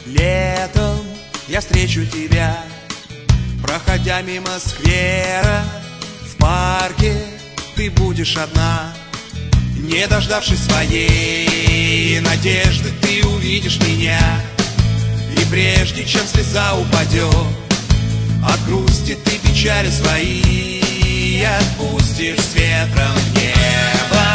Летом я встречу тебя, проходя мимо сквера. В парке ты будешь одна, не дождавшись своей надежды, ты увидишь меня. И прежде чем слеза упадет, от грусти ты печали свои отпустишь с ветром в небо.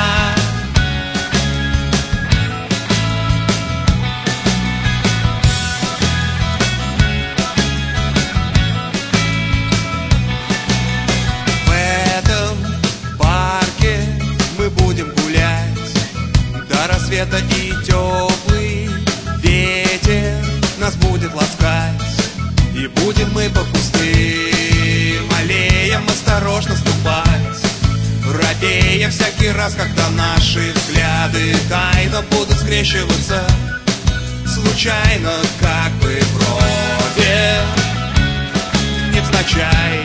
В этом парке мы будем гулять до рассвета, и теплый ветер нас будет ласкать. И будем мы по пустым аллеям осторожно ступать, робея всякий раз, когда наши взгляды тайно будут скрещиваться, случайно, как бы вроде невзначай.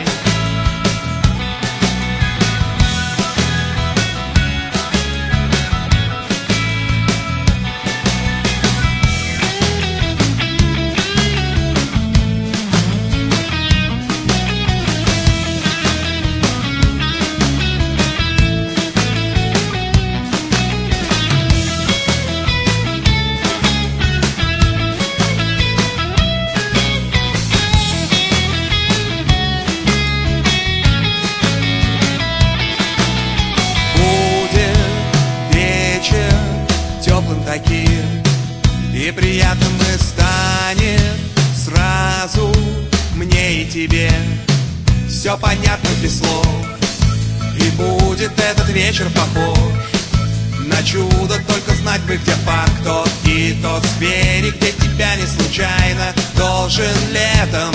И приятным и станет сразу мне и тебе. Все понятно без слов, и будет этот вечер похож на чудо. Только знать бы, где парк тот и тот скверик, где тебя не случайно должен летом